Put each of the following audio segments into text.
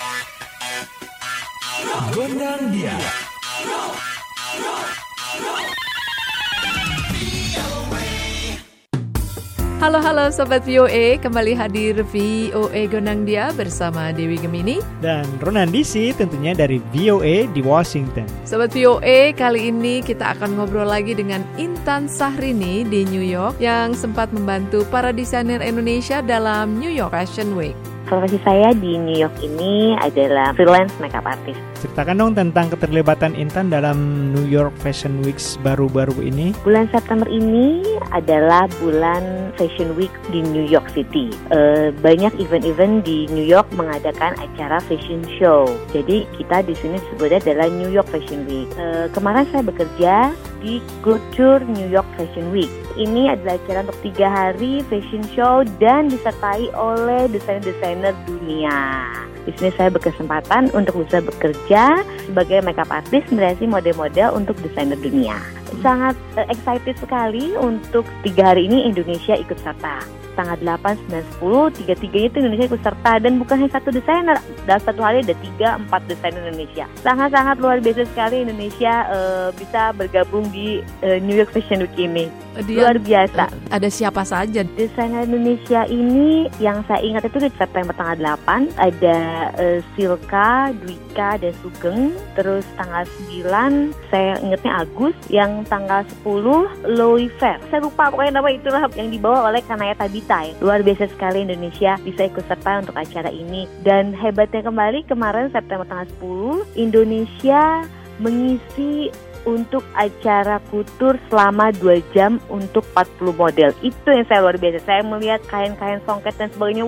Gondang dia. Halo Sobat VOA, kembali hadir VOA Gondang Dia bersama Dewi Gemini dan Ronan DC tentunya dari VOA di Washington. Sobat VOA, kali ini kita akan ngobrol lagi dengan Intan Sahrini di New York yang sempat membantu para desainer Indonesia dalam New York Fashion Week. Profesi saya di New York ini adalah freelance makeup artist. Ceritakan dong tentang keterlibatan Intan dalam New York Fashion Week baru-baru ini. Bulan September ini adalah bulan Fashion Week di New York City. Banyak event-event di New York mengadakan acara fashion show. Jadi kita di sini disebutnya adalah New York Fashion Week. Kemarin saya bekerja di Couture New York Fashion Week. Ini adalah acara untuk 3 hari fashion show dan disertai oleh desainer-desainer dunia. Di sini saya berkesempatan untuk bisa bekerja sebagai makeup artist meriasi model-model untuk desainer dunia. Sangat excited sekali untuk 3 hari ini Indonesia ikut serta. Tanggal 8, 9, 10, 3-3 itu Indonesia ikut serta. Dan bukan hanya satu desainer, dalam satu hari ada 3-4 desainer Indonesia. Sangat-sangat luar biasa sekali Indonesia bisa bergabung di New York Fashion Week ini. Luar biasa. Ada siapa saja? Desainer Indonesia ini yang saya ingat itu di September tanggal 8 ada Silka, Dwika, dan Sugeng. Terus tanggal 9 saya ingatnya Agus. Yang tanggal 10 Louis Fair. Saya lupa pokoknya nama itulah yang dibawa oleh Kanaya Tabita. Luar biasa sekali Indonesia bisa ikut serta untuk acara ini. Dan hebatnya kembali kemarin September tanggal 10 Indonesia mengisi untuk acara Couture selama 2 jam untuk 40 model. Itu yang saya luar biasa. Saya melihat kain-kain songket dan sebagainya.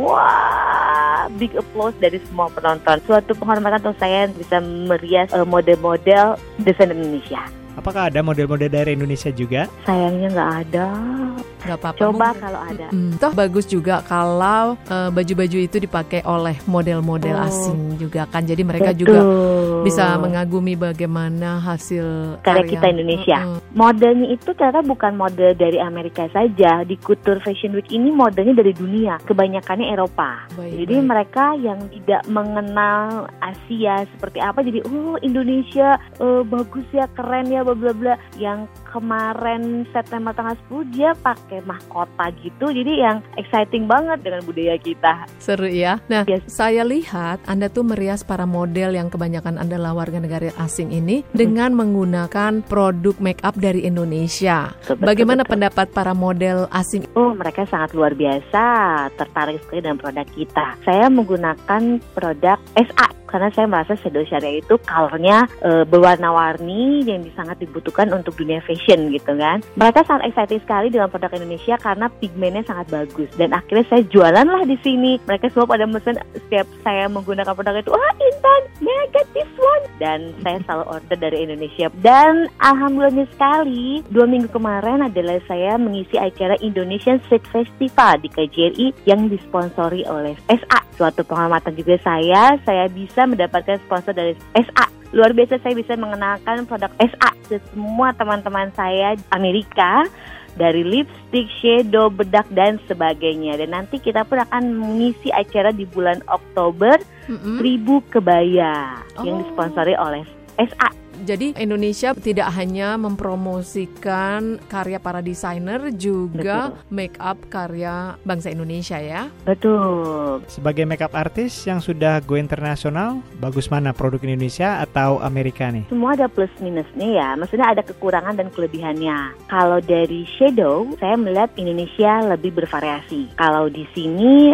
Wah, big applause dari semua penonton. Suatu penghormatan untuk saya bisa merias model-model desain Indonesia. Apakah ada model-model dari Indonesia juga? Sayangnya nggak ada. Gak apa-apa. Coba kalau ada. Toh bagus juga kalau baju-baju itu dipakai oleh model-model asing juga kan. Jadi mereka juga bisa mengagumi bagaimana hasil karya kita Indonesia. Modelnya itu ternyata bukan model dari Amerika saja. Di Couture Fashion Week ini modelnya dari dunia. Kebanyakannya Eropa. Jadi mereka yang tidak mengenal Asia seperti apa. Jadi Indonesia bagus ya, keren ya, bla bla bla. Yang kemarin September tanggal 10 dia pakai mahkota gitu. Jadi yang exciting banget dengan budaya kita. Seru ya. Nah, saya lihat Anda tuh merias para model yang kebanyakan adalah warga negara asing ini dengan menggunakan produk make up dari Indonesia. Bagaimana pendapat para model asing? Mereka sangat luar biasa, tertarik sekali dengan produk kita. Saya menggunakan produk SA karena saya merasa Shadow Sharia itu colornya berwarna-warni yang sangat dibutuhkan untuk dunia fashion gitu kan. Mereka sangat excited sekali dengan produk Indonesia karena pigmennya sangat bagus. Dan akhirnya saya jualan lah di sini. Mereka semua pada mesen setiap saya menggunakan produk itu. Intan, may I get this one? Dan saya selalu order dari Indonesia. Dan alhamdulillah sekali 2 minggu kemarin adalah saya mengisi acara Indonesian Street Festival di KJRI yang disponsori oleh SA. Suatu penghormatan juga saya bisa mendapatkan sponsor dari SA. Luar biasa saya bisa mengenalkan produk SA ke semua teman-teman saya Amerika. Dari lipstick, shadow, bedak, dan sebagainya. Dan nanti kita pun akan mengisi acara di bulan Oktober 1000 kebaya yang disponsori oleh SA. Jadi Indonesia tidak hanya mempromosikan karya para desainer, juga make up karya bangsa Indonesia ya? Betul. Sebagai makeup artist yang sudah go internasional, bagus mana produk Indonesia atau Amerika nih? Semua ada plus minusnya ya, maksudnya ada kekurangan dan kelebihannya. Kalau dari shadow, saya melihat Indonesia lebih bervariasi. Kalau di sini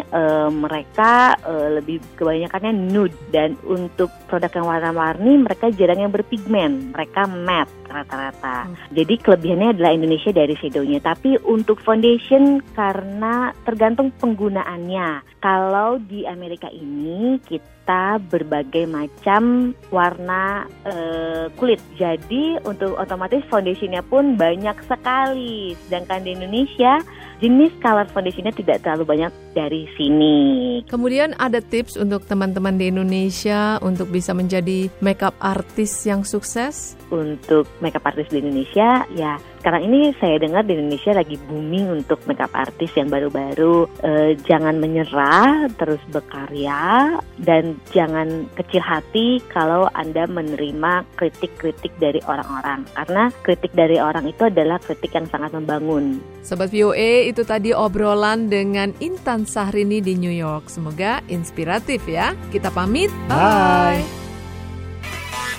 mereka lebih kebanyakannya nude, dan untuk produk yang warna-warni mereka jarang yang berpigmen. Mereka matte rata-rata. Jadi kelebihannya adalah Indonesia dari shadownya. Tapi untuk foundation karena tergantung penggunaannya. Kalau di Amerika ini kita berbagai macam warna kulit. Jadi untuk otomatis foundationnya pun banyak sekali. Sedangkan di Indonesia jenis color foundationnya tidak terlalu banyak dari sini. Kemudian ada tips untuk teman-teman di Indonesia untuk bisa menjadi makeup artist yang sukses? untuk makeup artist di Indonesia, ya sekarang ini saya dengar di Indonesia lagi booming untuk makeup artist yang baru-baru. Jangan menyerah, terus berkarya, dan jangan kecil hati kalau Anda menerima kritik-kritik dari orang-orang. Karena kritik dari orang itu adalah kritik yang sangat membangun. Sobat VOA, itu tadi obrolan dengan Intan Sahrini di New York. Semoga inspiratif ya. Kita pamit. Bye.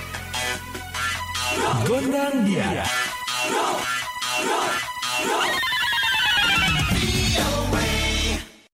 Gondang dia.